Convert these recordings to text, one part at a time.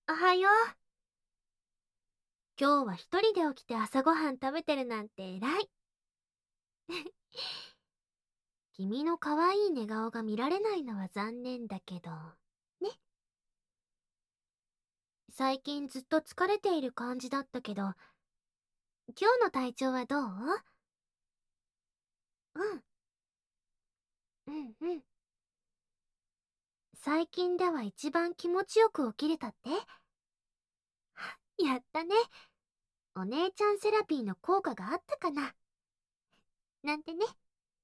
おはよう。今日は一人で起きて朝ごはん食べてるなんて偉い。君の可愛い寝顔が見られないのは残念だけど。ね。最近ずっと疲れている感じだったけど、今日の体調はどう？うん。うんうん。最近では一番気持ちよく起きれたって？やったね。お姉ちゃんセラピーの効果があったかな。なんてね。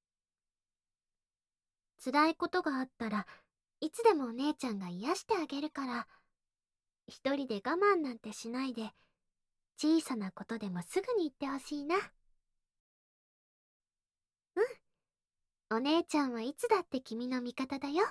辛いことがあったらいつでもお姉ちゃんが癒してあげるから、一人で我慢なんてしないで、小さなことでもすぐに言ってほしいな。うん。お姉ちゃんはいつだって君の味方だよ。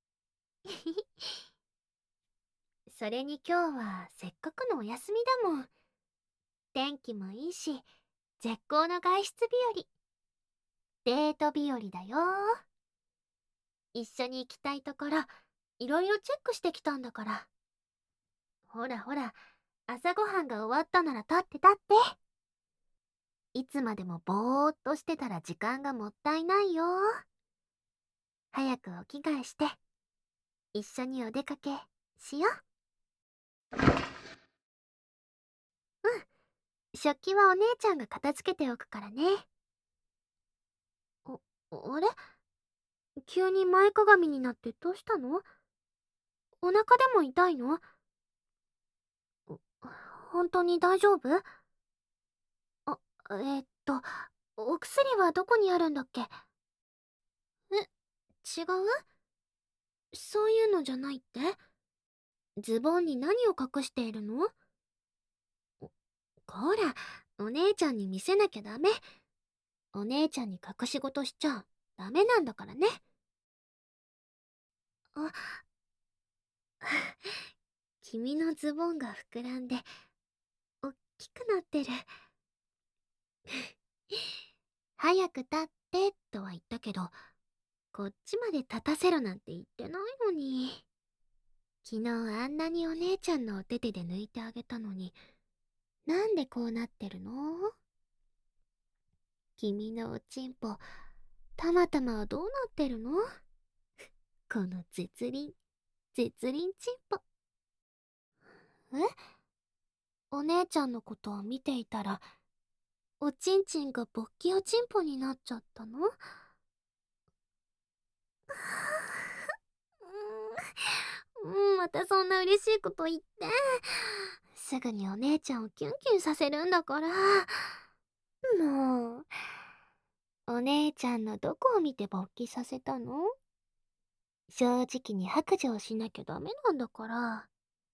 それに今日はせっかくのお休みだもん。天気もいいし、絶好の外出日和。デート日和だよ。一緒に行きたいところ、いろいろチェックしてきたんだから。ほらほら、朝ごはんが終わったなら立って立って。いつまでもぼーっとしてたら時間がもったいないよ。早くお着替えして、一緒にお出かけしよう。うん。食器はお姉ちゃんが片付けておくからね。あ、あれ？急に前かがみになってどうしたの？お腹でも痛いの？本当に大丈夫？あ、お薬はどこにあるんだっけ？違う？そういうのじゃないって？ズボンに何を隠しているの？ほら、お姉ちゃんに見せなきゃダメ。お姉ちゃんに隠し事しちゃダメなんだからね。あ、君のズボンが膨らんで、おっきくなってる。早く立ってとは言ったけど、こっちまで立たせろなんて言ってないのに。昨日あんなにお姉ちゃんのお手手で抜いてあげたのに、なんでこうなってるの？君のおちんぽ、たまたまはどうなってるの？この絶倫、絶倫ちんぽ。え？お姉ちゃんのことを見ていたら、おちんちんが勃起おちんぽになっちゃったの？またそんな嬉しいこと言って。すぐにお姉ちゃんをキュンキュンさせるんだから。もう、お姉ちゃんのどこを見て勃起させたの？正直に白状しなきゃダメなんだから。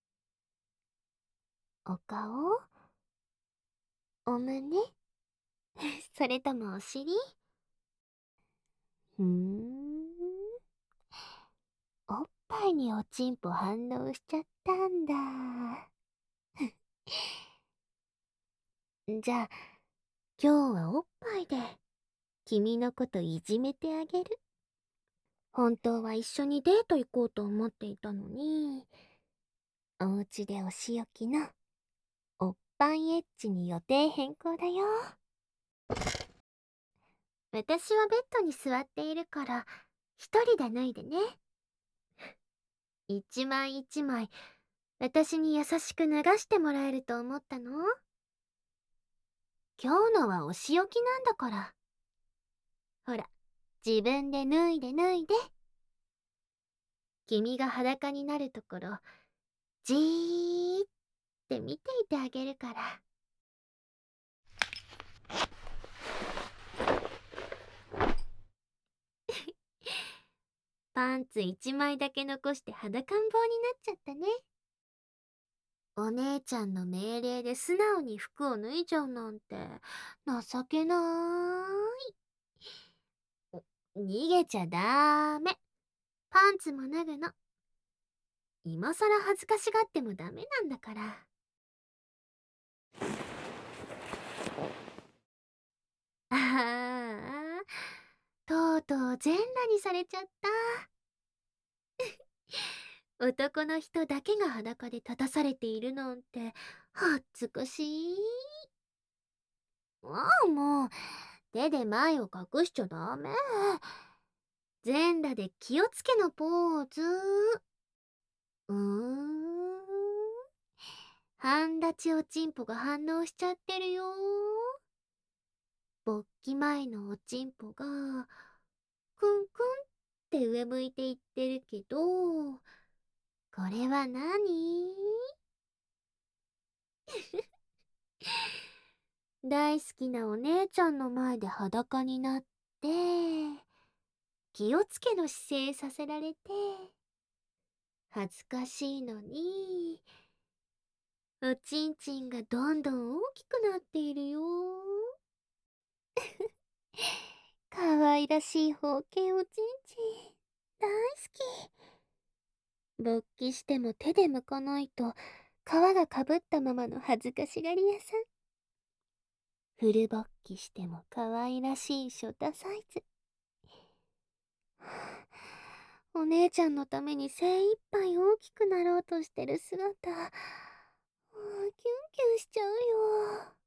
お顔？お胸？それともお尻？ふーん。おっぱいにおちんぽ反応しちゃったんだ。じゃあ、今日はおっぱいで、君のこといじめてあげる。本当は一緒にデート行こうと思っていたのに、お家でお仕置きのおっぱいエッチに予定変更だよ。私はベッドに座っているから、一人で脱いでね。一枚一枚、私に優しく脱がしてもらえると思ったの？今日のはお仕置きなんだから。ほら、自分で脱いで脱いで。君が裸になるところ、じーって見ていてあげるから。パンツ一枚だけ残して裸ん坊になっちゃったね。お姉ちゃんの命令で素直に服を脱いじゃうなんて、情けなーい。逃げちゃダメ。パンツも脱ぐの。今さら恥ずかしがってもダメなんだから。ああ、とうとう全裸にされちゃった。 男の人だけが裸で立たされているなんて、恥ずかしい。ああ、もう、手で前を隠しちゃダメ。全裸で気をつけのポーズ。半立ちおちんぽが反応しちゃってるよ。勃起前のおちんぽが、くんくんって上向いていってるけど、これは何？大好きなお姉ちゃんの前で裸になって、気をつけの姿勢させられて、恥ずかしいのに、おちんちんがどんどん大きくなっているよ。かわいらしい方形おちんちん、大好き。勃起しても手で剥かないと、皮がかぶったままの恥ずかしがり屋さん。フル勃起しても可愛らしいショタサイズ。お姉ちゃんのために精一杯大きくなろうとしてる姿、キュンキュンしちゃうよ。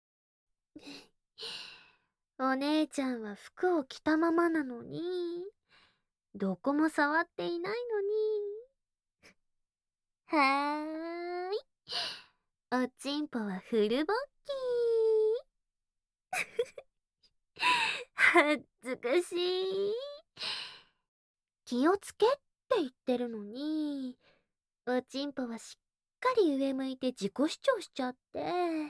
お姉ちゃんは服を着たままなのに、どこも触っていないのに。はーい。おちんぽはフルボッキー。恥ずかしい。気をつけって言ってるのに、おちんぽはしっかり上向いて自己主張しちゃって、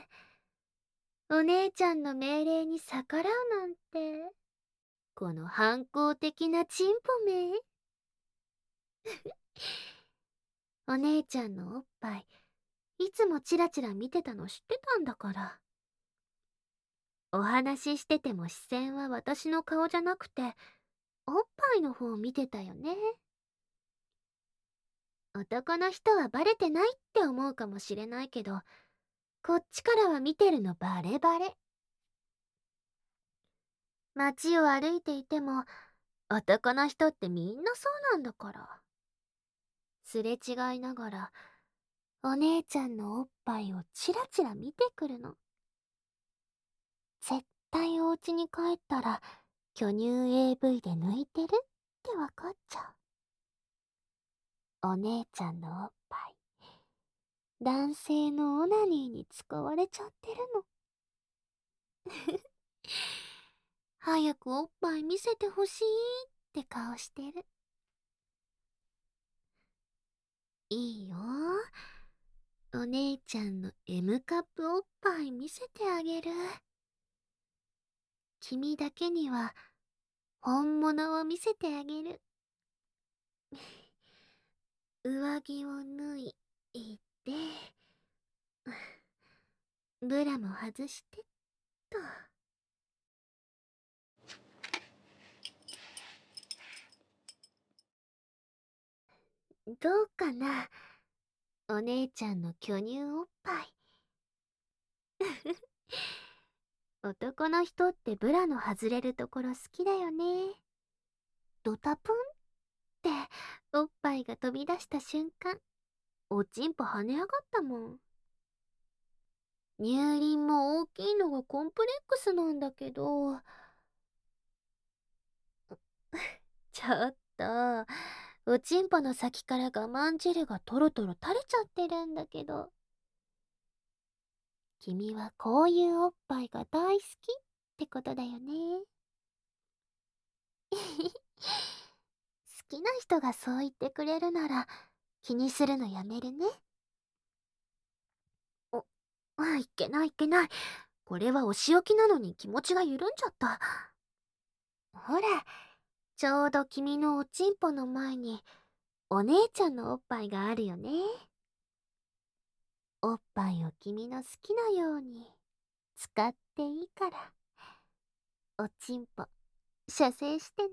お姉ちゃんの命令に逆らうなんて、この反抗的なチンポめ。お姉ちゃんのおっぱい、いつもチラチラ見てたの知ってたんだから。お話ししてても視線は私の顔じゃなくて、おっぱいの方を見てたよね。男の人はバレてないって思うかもしれないけど、こっちからは見てるのバレバレ。街を歩いていても、男の人ってみんなそうなんだから。すれ違いながら、お姉ちゃんのおっぱいをチラチラ見てくるの。絶対お家に帰ったら、巨乳 AV で抜いてるってわかっちゃう。お姉ちゃんのおっぱい、男性のオナニーに使われちゃってるの。早くおっぱい見せてほしいって顔してる。いいよ。お姉ちゃんの M カップおっぱい見せてあげる。君だけには本物を見せてあげる。上着を脱いで、ブラも外してっと。どうかな、お姉ちゃんの巨乳おっぱい。男の人ってブラの外れるところ好きだよね。ドタプンっておっぱいが飛び出した瞬間、おちんぽ跳ね上がったもん。乳輪も大きいのがコンプレックスなんだけど。ちょっと、おちんぽの先から我慢汁がトロトロ垂れちゃってるんだけど。君はこういうおっぱいが大好きってことだよね。好きな人がそう言ってくれるなら気にするのやめるね。いけないいけない。これはお仕置きなのに気持ちが緩んじゃった。ほら、ちょうど君のおちんぽの前にお姉ちゃんのおっぱいがあるよね。おっぱいを君の好きなように使っていいから。おちんぽ、射精してね。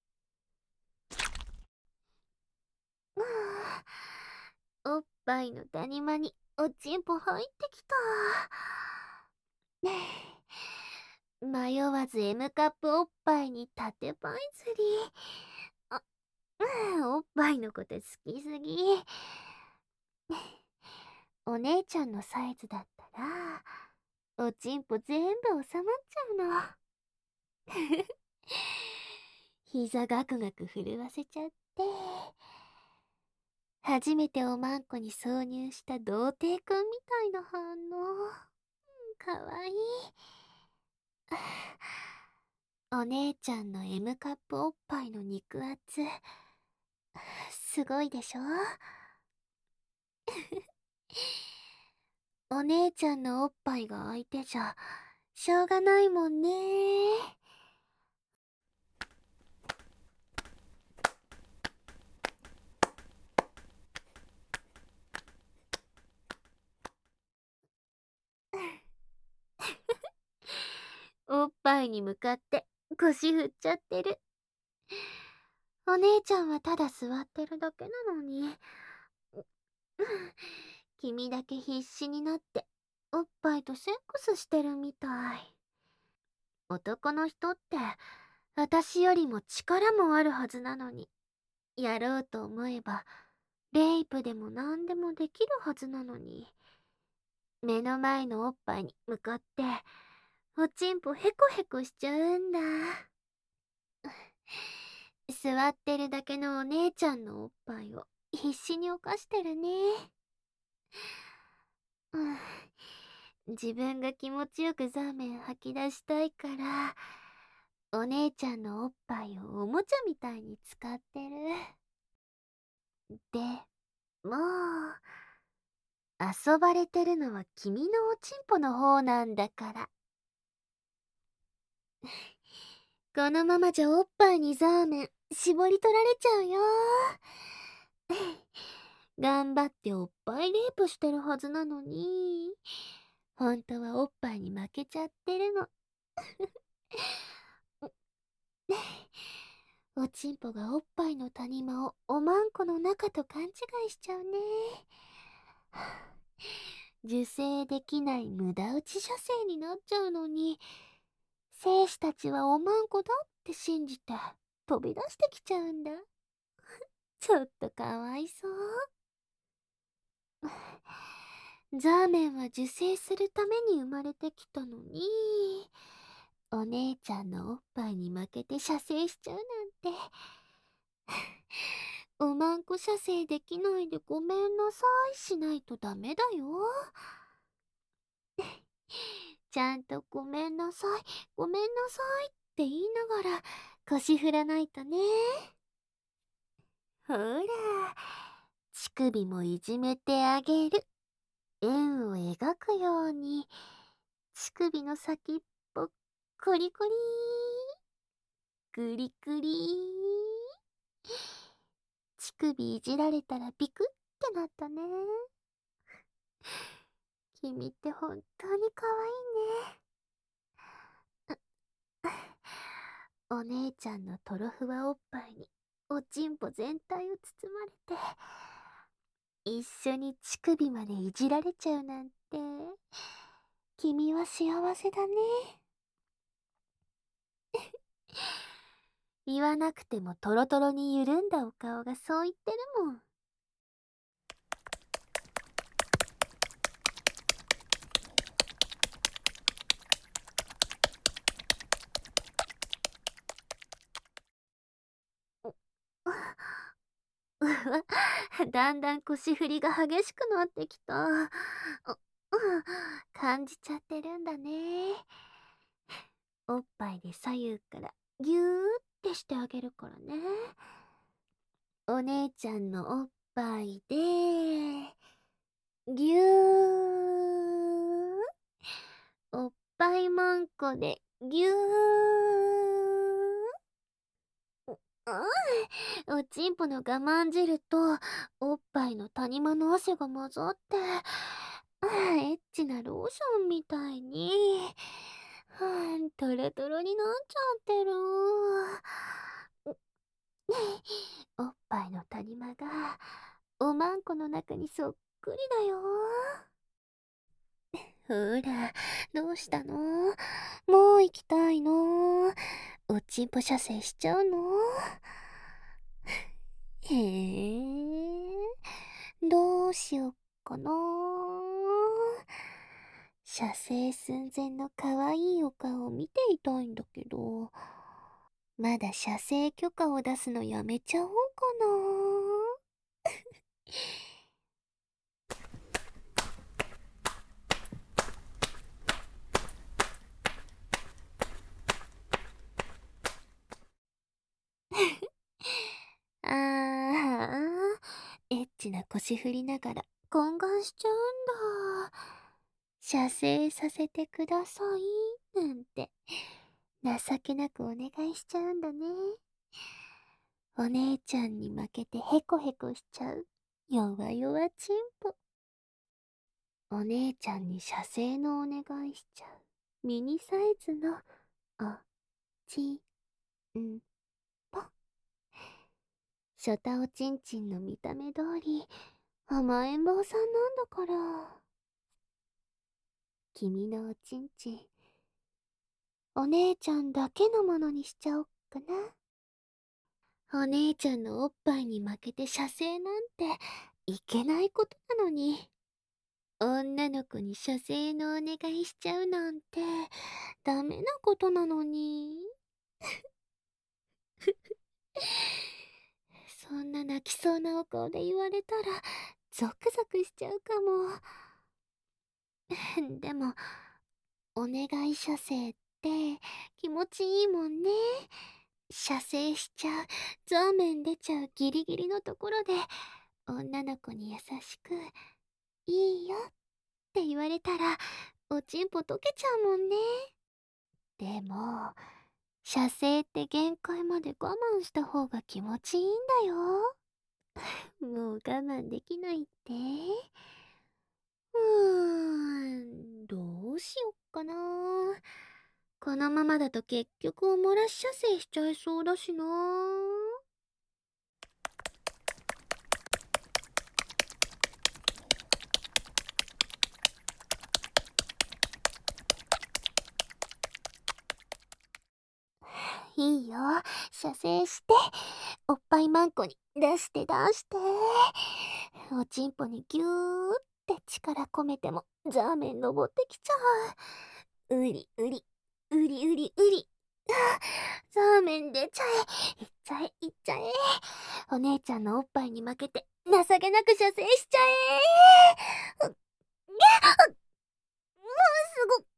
おっぱいの谷間におちんぽ入ってきた。迷わず M カップおっぱいに縦パイ釣り。 おっぱいのこと好きすぎ。お姉ちゃんのサイズだったら、おちんぽ全部収まっちゃうの。膝ガクガク震わせちゃって。初めておまんこに挿入した童貞くんみたいな反応。かわいい。お姉ちゃんの M カップおっぱいの肉厚。すごいでしょ？お姉ちゃんのおっぱいが相手じゃ、しょうがないもんね。おっぱいに向かって腰振っちゃってる。お姉ちゃんはただ座ってるだけなのに。君だけ必死になっておっぱいとセックスしてるみたい。男の人って私よりも力もあるはずなのに、やろうと思えばレイプでも何でもできるはずなのに、目の前のおっぱいに向かっておちんぽヘコヘコしちゃうんだ。座ってるだけのお姉ちゃんのおっぱいを必死に犯してるね。うん、自分が気持ちよくザーメン吐き出したいから、お姉ちゃんのおっぱいをおもちゃみたいに使ってる。でも遊ばれてるのは君のおちんぽの方なんだから。このままじゃおっぱいにザーメン絞り取られちゃうよ。頑張っておっぱいレイプしてるはずなのに、本当はおっぱいに負けちゃってるの。おちんぽがおっぱいの谷間をおまんこの中と勘違いしちゃうね。受精できない無駄打ち射精になっちゃうのに、精子たちはおまんこだって信じて飛び出してきちゃうんだ。ちょっとかわいそう。ザーメンは受精するために生まれてきたのに、お姉ちゃんのおっぱいに負けて射精しちゃうなんて。おまんこ射精できないでごめんなさいしないとダメだよ。ちゃんとごめんなさい、ごめんなさいって言いながら腰振らないとね。ほら、乳首もいじめてあげる。円を描くように、乳首の先っぽ、コリコリー、グリグリー。乳首いじられたらビクってなったね。君って本当に可愛いね。お姉ちゃんのトロフワおっぱいにおちんぽ全体を包まれて、一緒に乳首までいじられちゃうなんて、君は幸せだね。言わなくてもトロトロに緩んだお顔がそう言ってるもん。うわ、だんだん腰振りが激しくなってきた。感じちゃってるんだね。おっぱいで左右からギューってしてあげるからね。お姉ちゃんのおっぱいで、ぎゅー。おっぱいまんこで、ぎゅー。ああ、おちんぽの我慢汁と、おっぱいの谷間の汗が混ざって、エッチなローションみたいに、トロトロになっちゃってる。おっぱいの谷間が、おまんこの中にそっくりだよ。ほら、どうしたの？もう行きたいの？おちんぽ射精しちゃうの？ へえ、どうしよっかな。射精寸前の可愛いお顔を見ていたいんだけど、まだ射精許可を出すのやめちゃおうかな。エッチな腰振りながら懇願しちゃうんだ。射精させてください、なんて、情けなくお願いしちゃうんだね。お姉ちゃんに負けてヘコヘコしちゃう。弱々チンポ。お姉ちゃんに射精のお願いしちゃう。ミニサイズの、お、ち、ん、ぽ。ショタおちんちんの見た目通り、甘えん坊さんなんだから。君のおちんちん、お姉ちゃんだけのものにしちゃおっかな。お姉ちゃんのおっぱいに負けて射精なんていけないことなのに。女の子に射精のお願いしちゃうなんてダメなことなのに。そんな泣きそうなお顔で言われたらゾクゾクしちゃうかも。でも、お願い射精って気持ちいいもんね。射精しちゃう、ゾーメン出ちゃうギリギリのところで女の子に優しくいいよって言われたらおちんぽ溶けちゃうもんね。でも、射精って限界まで我慢した方が気持ちいいんだよ。もう我慢できないって。どうしよっかな。このままだと結局お漏らし射精しちゃいそうだしな。いいよ、射精して、おっぱいマンコに出して出して。おちんぽにギューって力込めてもザーメン登ってきちゃう。うりうり、うりうりうり。ザーメン出ちゃえ、いっちゃえ、いっちゃえ。お姉ちゃんのおっぱいに負けて情けなく射精しちゃえ。うっ、すごっ。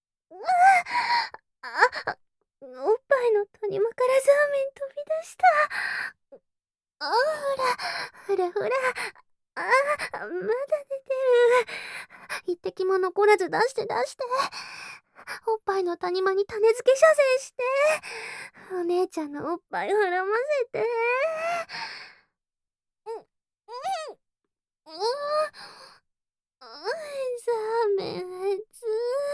あ、おっぱいの谷間からザーメン飛び出した。ほら、ほらほら。まだ出てる。一滴も残らず出して出して。おっぱいの谷間に種付け射精して。お姉ちゃんのおっぱい膨らませて。うん、うん、うん、ザーメン熱。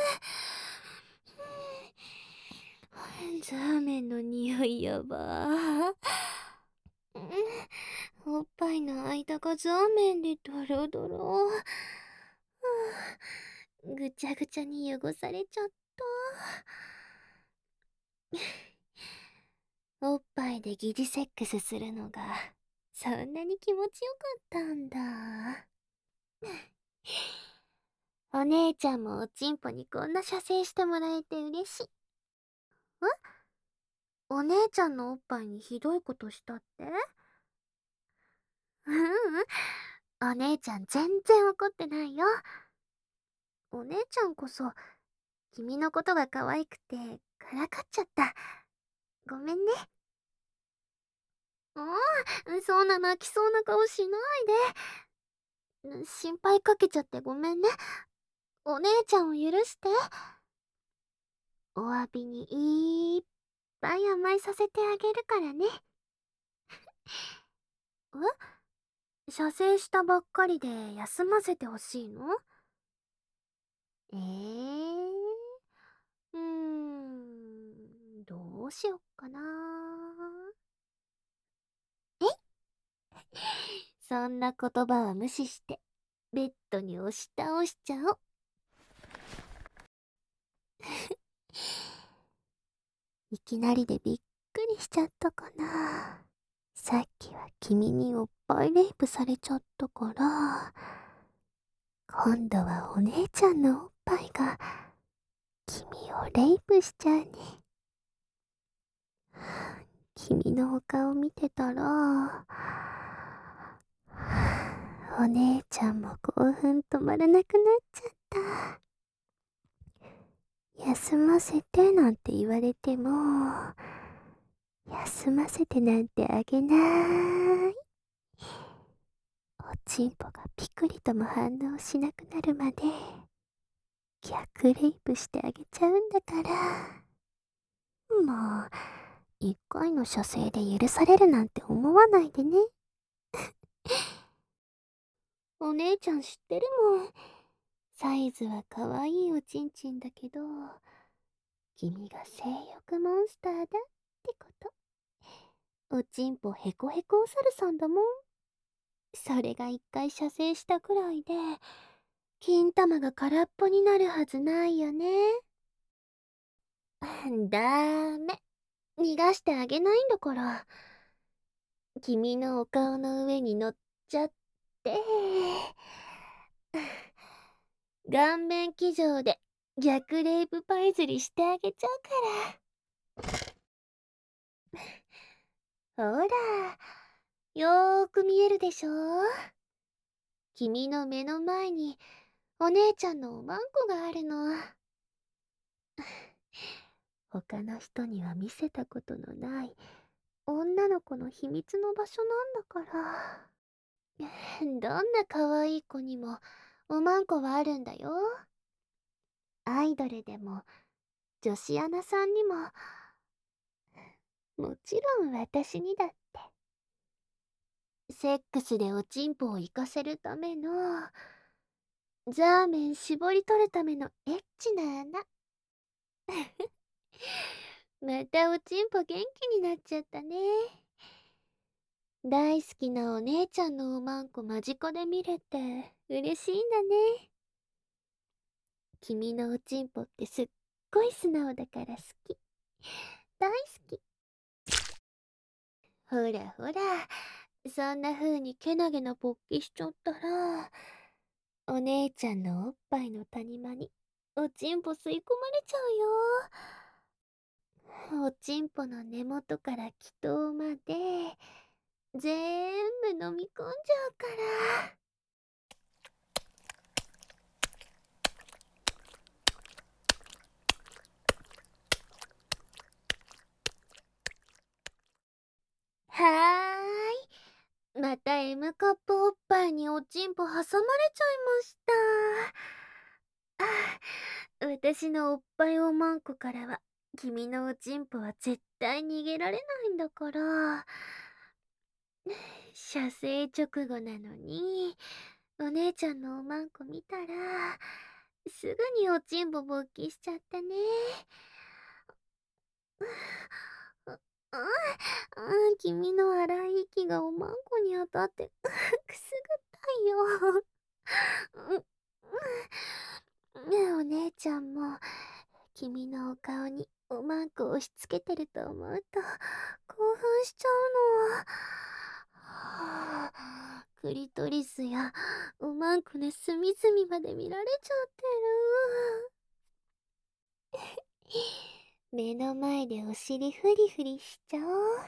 ザーメンの匂いやば。おっぱいの間がザーメンでドロドロ。ぐちゃぐちゃに汚されちゃった。おっぱいで疑似セックスするのがそんなに気持ちよかったんだ。お姉ちゃんもおちんぽにこんな射精してもらえて嬉しい。お姉ちゃんのおっぱいにひどいことしたって？ううん、お姉ちゃん全然怒ってないよ。お姉ちゃんこそ君のことが可愛くてからかっちゃった。ごめんね。そんな泣きそうな顔しないで。心配かけちゃってごめんね。お姉ちゃんを許して。お詫びにいっぱい甘えさせてあげるからね。射精したばっかりで休ませてほしいの？どうしよっかな。そんな言葉は無視して、ベッドに押し倒しちゃおう。いきなりでびっくりしちゃったかな。 さっきは君におっぱいレイプされちゃったから、今度はお姉ちゃんのおっぱいが君をレイプしちゃうね。君のお顔見てたら、お姉ちゃんも興奮止まらなくなっちゃった。休ませてなんて言われても、休ませてなんてあげない。おちんぽがピクリとも反応しなくなるまで、逆レイプしてあげちゃうんだから。もう、一回の射精で許されるなんて思わないでね。お姉ちゃん知ってるもん。サイズは可愛いおちんちんだけど、君が性欲モンスターだってこと。おちんぽヘコヘコお猿さんだもん。それが一回射精したくらいで、金玉が空っぽになるはずないよね。ダメ。逃がしてあげないんだから。君のお顔の上に乗っちゃって、顔面騎乗で逆レイプパイ釣りしてあげちゃうから。ほら、よーく見えるでしょ。君の目の前にお姉ちゃんのおまんこがあるの。他の人には見せたことのない女の子の秘密の場所なんだから。どんな可愛い子にもおまんこはあるんだよ。アイドルでも女子アナさんにも、もちろん私にだって。セックスでおちんぽを活かせるための、ザーメン絞り取るためのエッチな穴。またおちんぽ元気になっちゃったね。大好きなお姉ちゃんのおまんこ間近で見れて嬉しいんだね。君のおちんぽってすっごい素直だから好き。大好き。ほらほら、そんな風にけなげな勃起しちゃったら、お姉ちゃんのおっぱいの谷間におちんぽ吸い込まれちゃうよ。おちんぽの根元から気頭までぜーんぶ飲み込んじゃうから。はーい。また M カップおっぱいにおちんぽ挟まれちゃいました。私のおっぱいおまんこからは君のおちんぽは絶対逃げられないんだから。射精直後なのに、お姉ちゃんのおまんこ見たら、すぐにおちんぽ勃起しちゃったね。あ、あ、君の荒い息がおまんこに当たって、くすぐったいよ。お姉ちゃんも、君のお顔におまんこ押し付けてると思うと、興奮しちゃうの。はあ、クリトリスやおまんこの隅々まで見られちゃってる。目の前でお尻フリフリしちゃおう。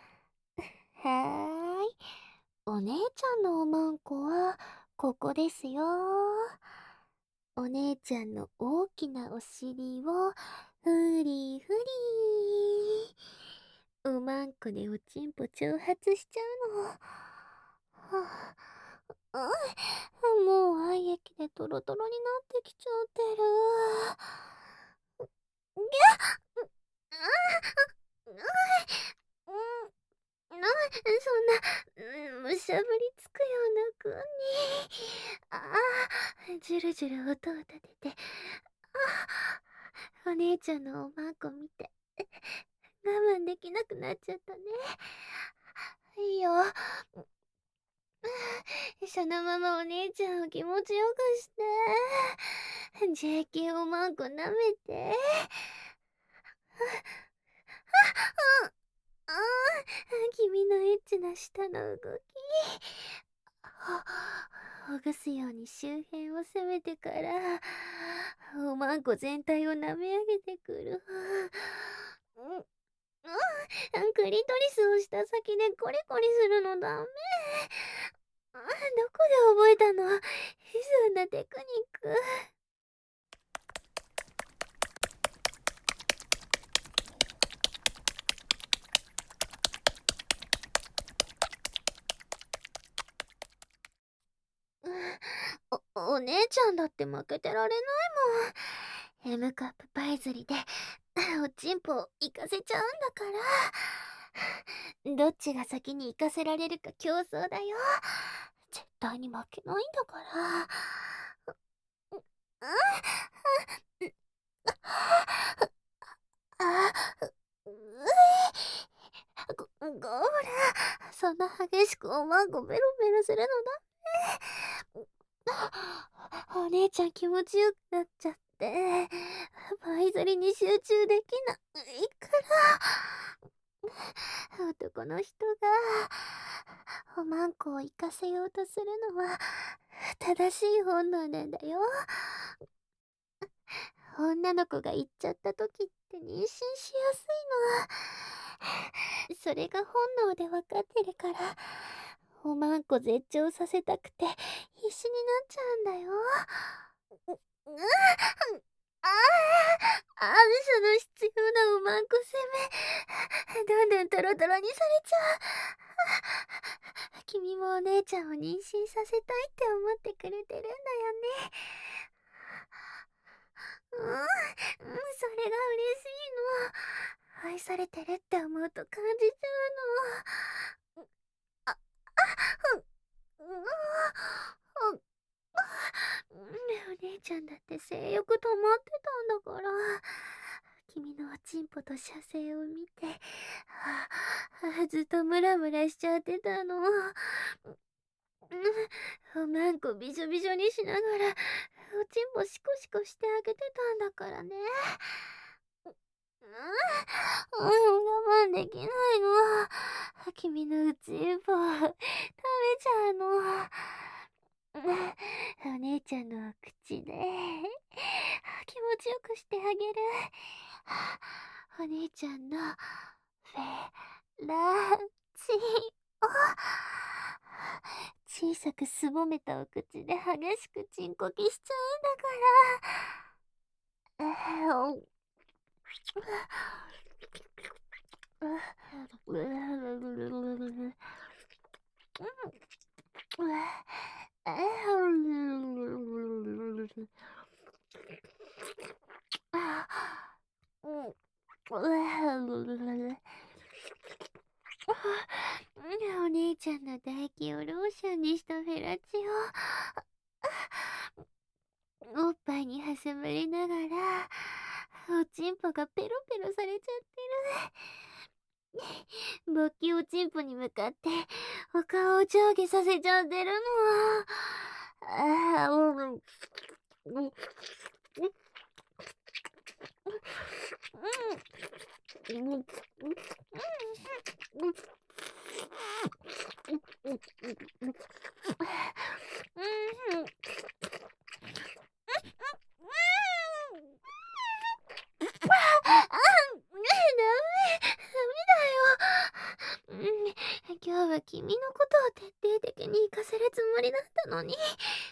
はーい。お姉ちゃんのおまんこは、ここですよ。お姉ちゃんの大きなお尻を、フリフリー。おまんこでおちんぽ挑発しちゃうの。はあ、もう愛液でトロトロになってきちゃってる。ぎゃっ、そんな、むしゃぶりつくような子に。じゅるじゅる音を立てて、お姉ちゃんのおまんこ見て、我慢できなくなっちゃったね。いいよ。そのままお姉ちゃんを気持ちよくして。JK おまんこ舐めて。 君のエッチな舌の動き。ほぐすように周辺を攻めてから、おまんこ全体を舐め上げてくる。クリトリスをした先でコリコリするのダメ。どこで覚えたの？そんなテクニック。お姉ちゃんだって負けてられないもん。M カップパイ釣りでおちんぽ行かせちゃうんだから。どっちが先に行かせられるか競争だよ。絶対に負けないんだから。ゴーラ、そんな激しくおまんこベロベロするのだ。お姉ちゃん気持ちよくなっちゃって、パイ釣りに集中できないから。男の人がおまんこを行かせようとするのは正しい本能なんだよ。女の子が行っちゃった時って妊娠しやすいの。それが本能で分かってるから、おまんこ絶頂させたくて必死になっちゃうんだよ。その必要なおまんこ攻め、どんどんトロトロにされちゃう。君もお姉ちゃんを妊娠させたいって思ってくれてるんだよね。それが嬉しいの。愛されてるって思うと感じちゃうの。あ、お姉ちゃんだって性欲止まってたんだから。君のおちんぽと射精を見て、ずっとムラムラしちゃってたの。おまんこびしょびしょにしながらおちんぽシコシコしてあげてたんだからね。我慢できないの。君のうちんぽ食べちゃうの。お姉ちゃんの口で気持ちよくしてあげる。お姉ちゃんのフェラチオ。小さくすぼめたお口で激しくチンコキしちゃうんだから。お姉ちゃんの唾液をローションにしたフェラチオ。おっぱいに挟まれながらおちんぽがペロペロされちゃってる。勃起おちんぽに向かってお顔を上下させちゃってるの。今日は君のことを徹底的に行かせるつもりだったのに。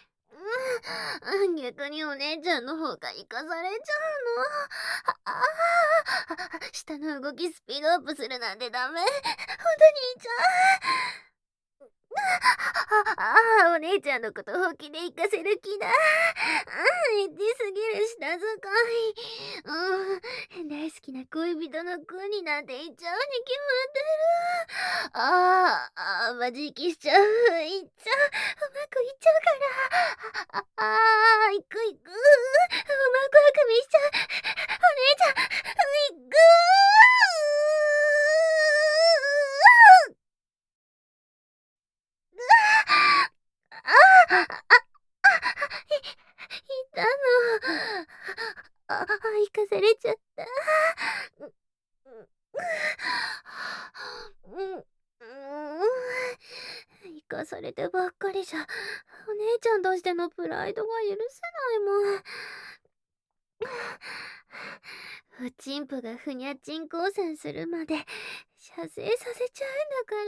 逆にお姉ちゃんの方が行かされちゃうの。下の動きスピードアップするなんてダメ。本当にいいちゃう。お姉ちゃんのこと本気で行かせる気だ。エッチすぎる舌遣い。大好きな恋人の子になんて言っちゃうに決まってる。マジ息しちゃう。行っちゃう。うまくいっちゃうから。行く行く。うまくあくびしちゃう。お姉ちゃん、行く。いたの。行かされちゃった。 かされてばっかりじゃ、お姉ちゃんとしてのプライドが許せないもん。おちんぽがふにゃちん光線するまで射精させちゃうんだから。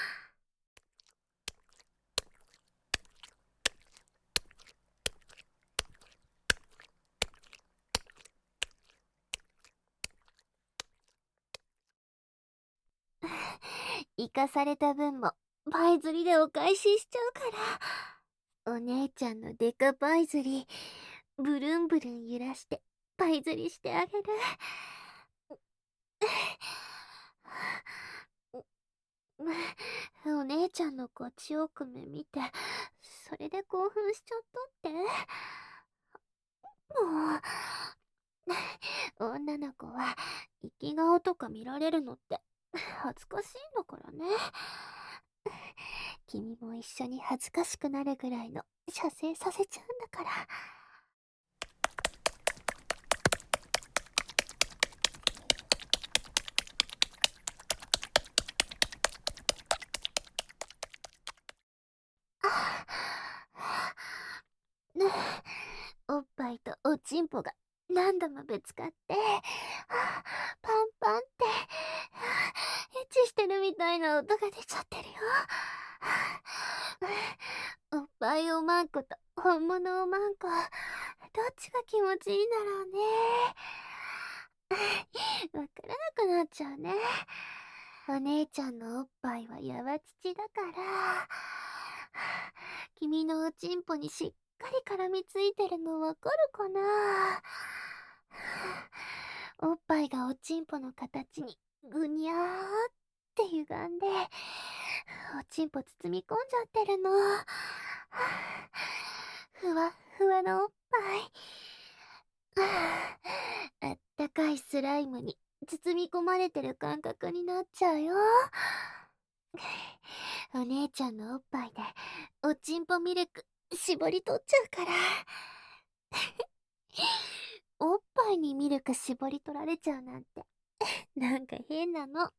生かされた分もパイ釣りでお返ししちゃうから。お姉ちゃんのデカパイ釣り、ブルンブルン揺らしてパイ釣りしてあげる。お姉ちゃんのこっちをく目見て、それで興奮しちゃったって。もう、女の子は生き顔とか見られるのって恥ずかしいんだからね。君も一緒に恥ずかしくなるぐらいの射精させちゃうんだから。ねえ、おっぱいとおちんぽが何度もぶつかって、パンパンって、エッチしてるみたいな音が出ちゃってるよ。おっぱいおまんこと本物おまんこ、どっちが気持ちいいんだろうね。わからなくなっちゃうね。お姉ちゃんのおっぱいはやわ乳だから、君のおちんぽにしっかり絡みついてるのわかるかな。おっぱいがおちんぽの形にぐにゃーって歪んで、おちんぽ包み込んじゃってるの。ふわっふわのおっぱい。あったかいスライムに包み込まれてる感覚になっちゃうよ。お姉ちゃんのおっぱいでおちんぽミルク絞り取っちゃうから。おっぱいにミルク絞り取られちゃうなんてなんか変なの。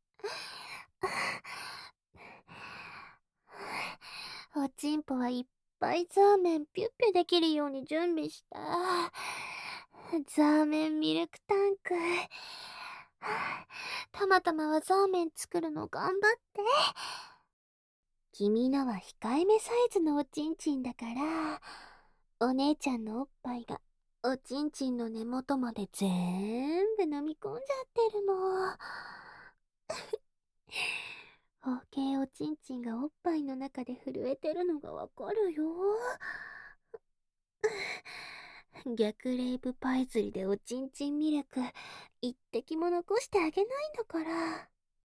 おちんぽはいっぱいザーメンピュッピュできるように準備したザーメンミルクタンク。たまたまはザーメン作るの頑張って。君のは控えめサイズのおちんちんだから、お姉ちゃんのおっぱいがおちんちんの根元まで全部飲み込んじゃってるの。包茎おちんちんがおっぱいの中で震えてるのがわかるよ。逆レイブパイ釣りでおちんちんミルク一滴も残してあげないんだから。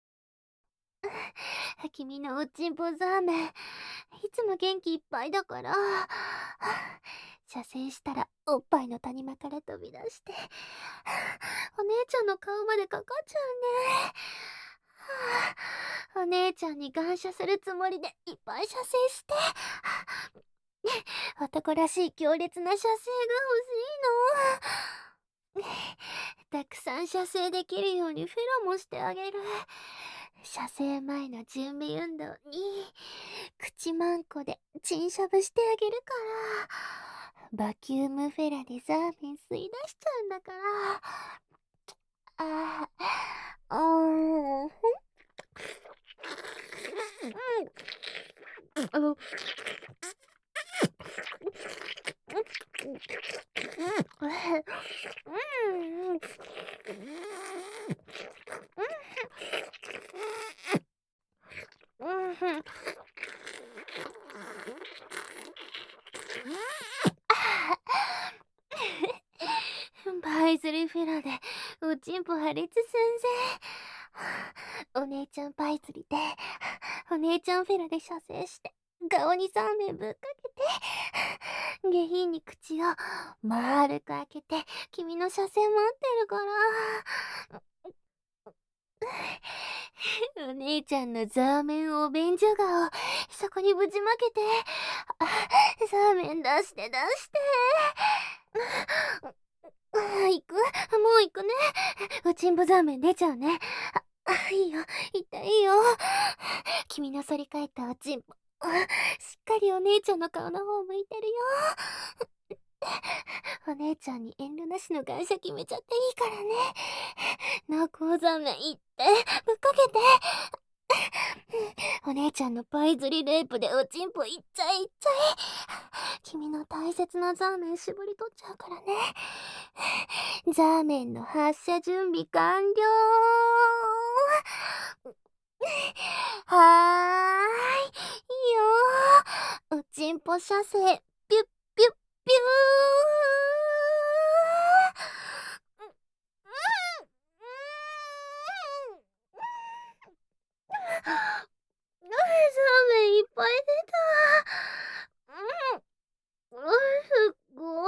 君のおちんぽザーメンいつも元気いっぱいだから、射精したらおっぱいの谷間から飛び出してお姉ちゃんの顔までかかっちゃうね。お姉ちゃんに感謝するつもりでいっぱい射精して男らしい強烈な射精が欲しいの。たくさん射精できるようにフェロもしてあげる。射精前の準備運動に口マンコでチンしゃぶしてあげるから。バキュームフェラでザーメン吸い出しちゃうんだから。うんあのパイズリフェラでおちんぽ破裂寸前。お姉ちゃんパイ釣りでお姉ちゃんフェラで射精して顔にザーメンぶっかけて下品に口を丸く開けて君の射精待ってるから。お姉ちゃんのザーメンお便所顔そこにぶちまけてザーメン出して出して行くもう行くね。おちんぽザーメン出ちゃうね。いいよ行ったいいよ。君の反り返ったおちんぽしっかりお姉ちゃんの顔の方向いてるよ。お姉ちゃんに遠慮なしの感謝決めちゃっていいからね。濃厚ザーメンいって、ぶっかけて。お姉ちゃんのパイ釣りレイプでおちんぽいっちゃいいっちゃい。君の大切なザーメン絞り取っちゃうからね。ザーメンの発射準備完了。はーい、いいよ。おちんぽ射精、ピュッピュッピュー。ザーメンいっぱい出た。すっご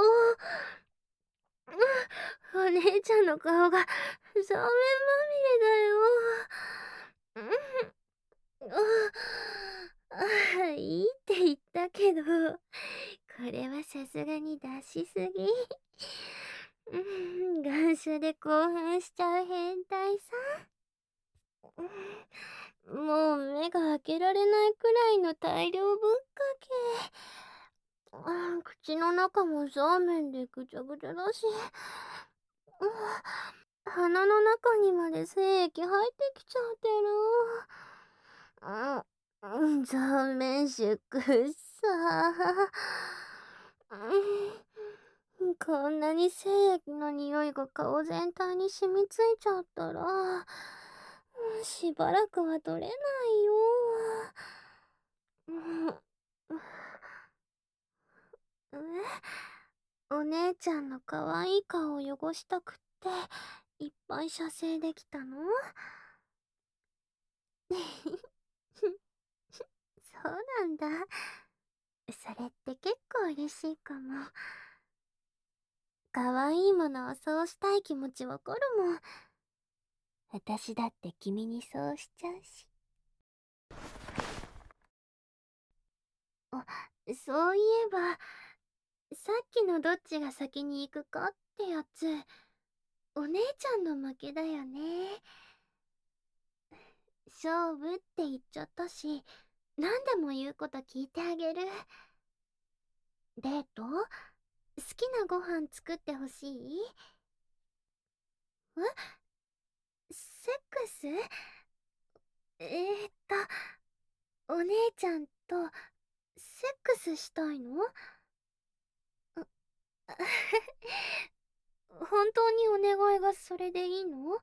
い。お姉ちゃんの顔がザーメンまみれだよ。いいって言ったけど、これはさすがに出しすぎ。願書で興奮しちゃう変態さ。もう目が開けられないくらいの大量ぶっかけ。口の中もザーメンでぐちゃぐちゃだし。鼻の中にまで精液入ってきちゃってる。ザーメンシュクさ。こんなに精液の匂いが顔全体に染みついちゃったら、しばらくは取れないよ。お姉ちゃんの可愛い顔を汚したくって、いっぱい射精できたの？そうなんだ。それって結構嬉しいかも。可愛いものをそうしたい気持ちわかるもん。私だって君にそうしちゃうし。あ、そういえば、さっきのどっちが先に行くかってやつ、お姉ちゃんの負けだよね。勝負って言っちゃったし、何でも言うこと聞いてあげる。デート？好きなご飯作ってほしい？セックス？お姉ちゃんとセックスしたいの？本当にお願いがそれでいいの？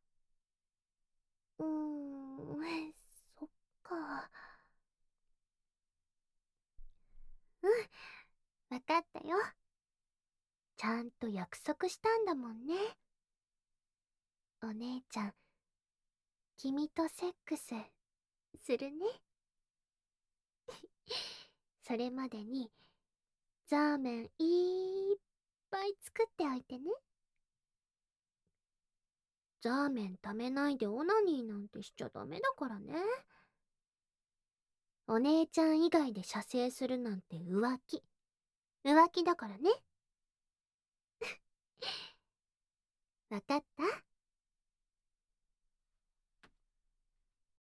そっか。うん、わかったよ。ちゃんと約束したんだもんね。お姉ちゃん、君とセックスするね。それまでにザーメンいっぱい作っておいてね。ザーメン食べないでオナニーなんてしちゃダメだからね。お姉ちゃん以外で射精するなんて浮気。浮気だからね。わかった？